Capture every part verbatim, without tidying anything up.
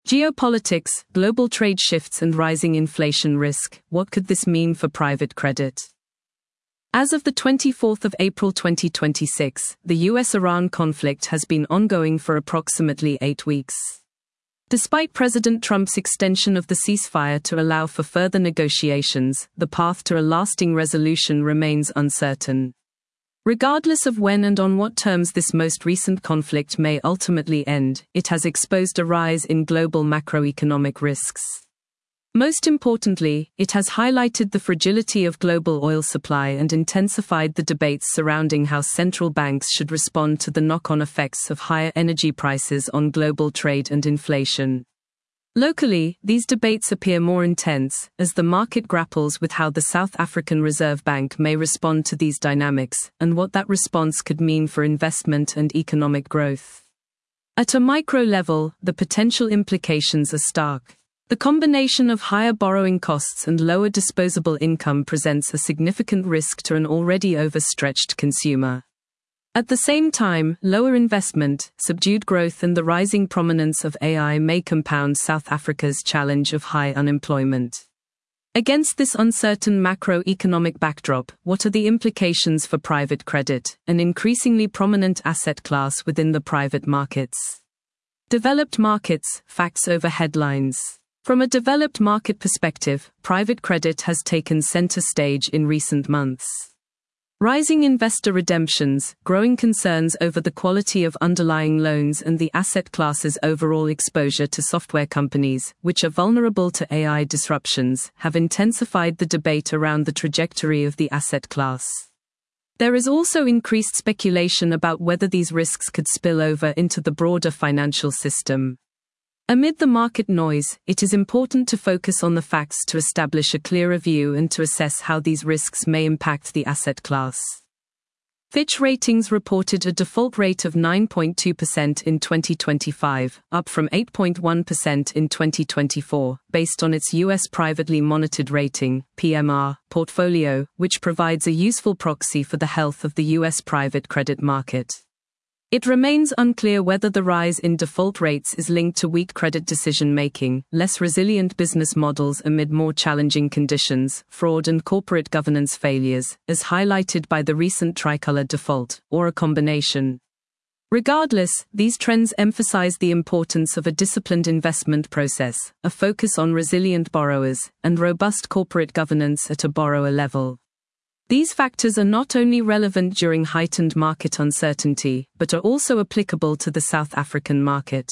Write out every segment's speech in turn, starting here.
Geopolitics, global trade shifts and rising inflation risk. What could this mean for private credit? As of the twenty-fourth of April twenty twenty-six, the U S-Iran conflict has been ongoing for approximately eight weeks. Despite President Trump's extension of the ceasefire to allow for further negotiations, the path to a lasting resolution remains uncertain. Regardless of when and on what terms this most recent conflict may ultimately end, it has exposed a rise in global macroeconomic risks. Most importantly, it has highlighted the fragility of global oil supply and intensified the debates surrounding how central banks should respond to the knock-on effects of higher energy prices on global trade and inflation. Locally, these debates appear more intense, as the market grapples with how the South African Reserve Bank may respond to these dynamics, and what that response could mean for investment and economic growth. At a micro level, the potential implications are stark. The combination of higher borrowing costs and lower disposable income presents a significant risk to an already overstretched consumer. At the same time, lower investment, subdued growth and the rising prominence of A I may compound South Africa's challenge of high unemployment. Against this uncertain macroeconomic backdrop, what are the implications for private credit, an increasingly prominent asset class within the private markets? Developed markets, facts over headlines. From a developed market perspective, private credit has taken center stage in recent months. Rising investor redemptions, growing concerns over the quality of underlying loans and the asset class's overall exposure to software companies, which are vulnerable to A I disruptions, have intensified the debate around the trajectory of the asset class. There is also increased speculation about whether these risks could spill over into the broader financial system. Amid the market noise, it is important to focus on the facts to establish a clearer view and to assess how these risks may impact the asset class. Fitch Ratings reported a default rate of nine point two percent in twenty twenty-five, up from eight point one percent in twenty twenty-four, based on its U S privately monitored rating, P M R, portfolio, which provides a useful proxy for the health of the U S private credit market. It remains unclear whether the rise in default rates is linked to weak credit decision-making, less resilient business models amid more challenging conditions, fraud and corporate governance failures, as highlighted by the recent Tricolor default, or a combination. Regardless, these trends emphasize the importance of a disciplined investment process, a focus on resilient borrowers, and robust corporate governance at a borrower level. These factors are not only relevant during heightened market uncertainty, but are also applicable to the South African market.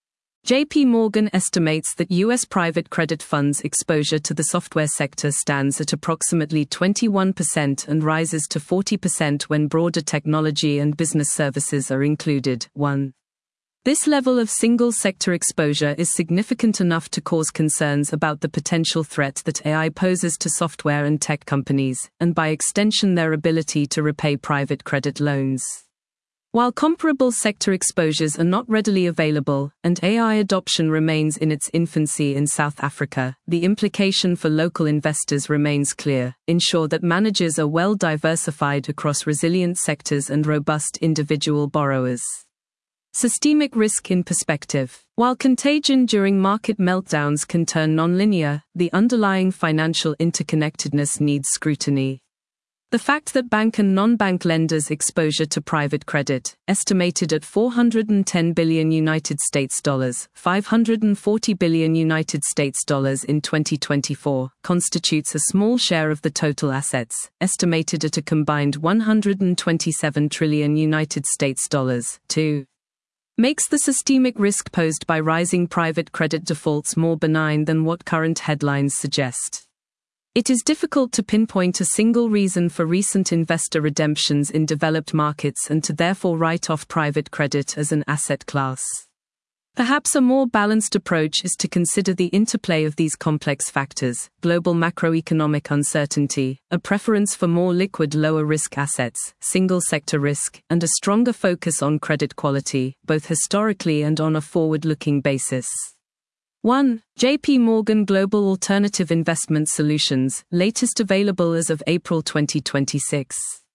J P Morgan estimates that U S private credit funds' exposure to the software sector stands at approximately twenty-one percent and rises to forty percent when broader technology and business services are included. one. This level of single-sector exposure is significant enough to cause concerns about the potential threat that A I poses to software and tech companies, and by extension their ability to repay private credit loans. While comparable sector exposures are not readily available, and A I adoption remains in its infancy in South Africa, the implication for local investors remains clear: ensure that managers are well diversified across resilient sectors and robust individual borrowers. Systemic risk in perspective. While contagion during market meltdowns can turn nonlinear, the underlying financial interconnectedness needs scrutiny. The fact that bank and non-bank lenders' exposure to private credit, estimated at four hundred ten billion United States dollars, five hundred forty billion United States dollars in twenty twenty-four, constitutes a small share of the total assets, estimated at a combined one hundred twenty-seven trillion United States dollars, two. Makes the systemic risk posed by rising private credit defaults more benign than what current headlines suggest. It is difficult to pinpoint a single reason for recent investor redemptions in developed markets and to therefore write off private credit as an asset class. Perhaps a more balanced approach is to consider the interplay of these complex factors: global macroeconomic uncertainty, a preference for more liquid lower-risk assets, single-sector risk, and a stronger focus on credit quality, both historically and on a forward-looking basis. one. J P Morgan Global Alternative Investment Solutions, latest available as of April twenty twenty-six.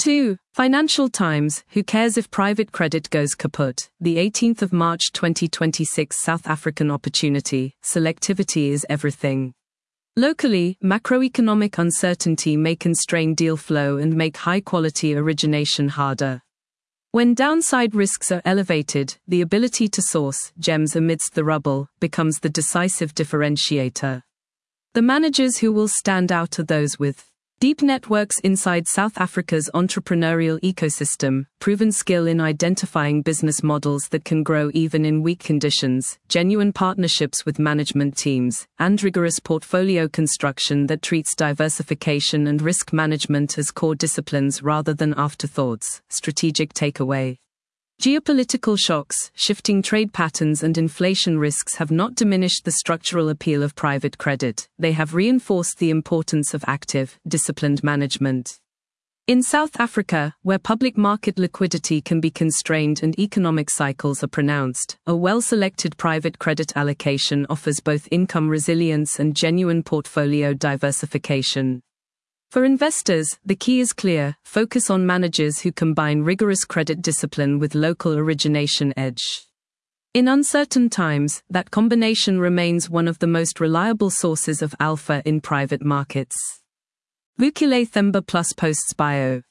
two. Financial Times, who cares if private credit goes kaput? The eighteenth of March twenty twenty-six South African Opportunity, selectivity is everything. Locally, macroeconomic uncertainty may constrain deal flow and make high-quality origination harder. When downside risks are elevated, the ability to source gems amidst the rubble becomes the decisive differentiator. The managers who will stand out are those with deep networks inside South Africa's entrepreneurial ecosystem, proven skill in identifying business models that can grow even in weak conditions, genuine partnerships with management teams, and rigorous portfolio construction that treats diversification and risk management as core disciplines rather than afterthoughts. Strategic takeaway. Geopolitical shocks, shifting trade patterns and inflation risks have not diminished the structural appeal of private credit. They have reinforced the importance of active, disciplined management. In South Africa, where public market liquidity can be constrained and economic cycles are pronounced, a well-selected private credit allocation offers both income resilience and genuine portfolio diversification. For investors, the key is clear: focus on managers who combine rigorous credit discipline with local origination edge. In uncertain times, that combination remains one of the most reliable sources of alpha in private markets. Vukile Themba Plus Posts Bio.